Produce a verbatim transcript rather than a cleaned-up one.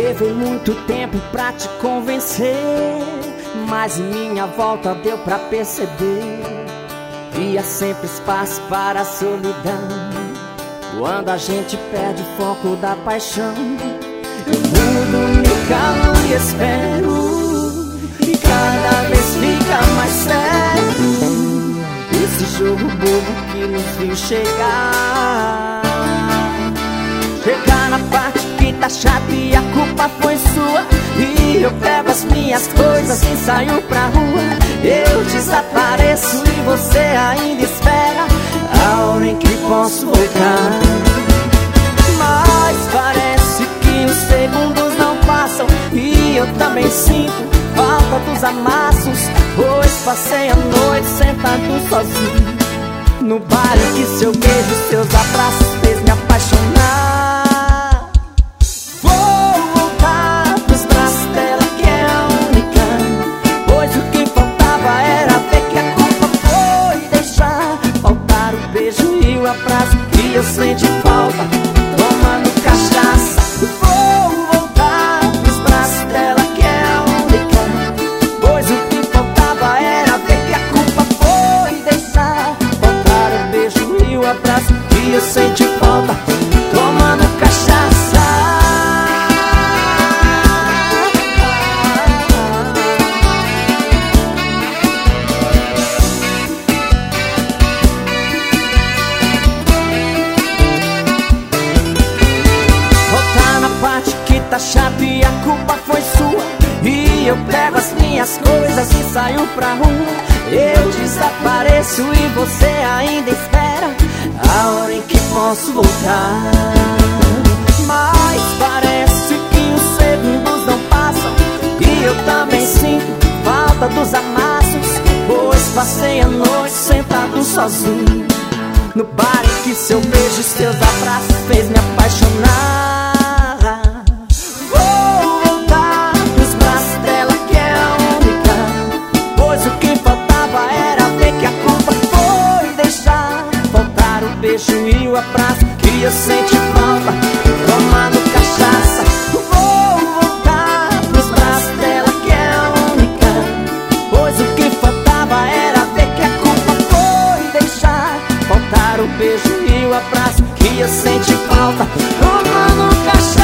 Levei muito tempo pra te convencer, mas em minha volta deu pra perceber. E há sempre espaço para a solidão quando a gente perde o foco da paixão. Eu mudo, me calo e espero, e cada vez fica mais sério esse jogo bobo que nos viu chegar. Chegar na parte que tá chata e a culpa foi sua, e eu pego as minhas coisas e saio pra rua. Eu desapareço e você ainda espera a hora em que posso voltar. Mas parece que os segundos não passam, e eu também sinto falta dos amassos, pois passei a noite sentado sozinho no bar em que seu beijo e seus abraços fez me apaixonar. Vou voltar pros braços dela, que é a única, pois o que faltava era ver que a culpa foi deixar faltar o beijo e o abraço que eu senti falta tomando cachaça. Vou voltar pros braços dela, que é a única, pois o que faltava era ver que a culpa foi deixar faltar o beijo e o abraço que eu senti falta tomando cachaça. Voltar na parte que tá chato e a culpa foi sua, e eu pego as minhas coisas e saio pra rua. Eu desapareço e você ainda espera a hora em que posso voltar. Mas parece que os segundos não passam, e eu também sinto falta dos amassos, pois passei a noite sentado sozinho no bar em que seu beijo e seus abraços fez me apaixonar. Vou voltar pros braços dela, que é a única, pois o que faltava era ver que a culpa foi deixar faltar o beijo e o abraço que eu senti falta tomando cachaça. Vou voltar pros braços dela, que é a única, pois o que faltava era ver que a culpa foi deixar faltar o beijo e o abraço que eu senti falta tomando cachaça.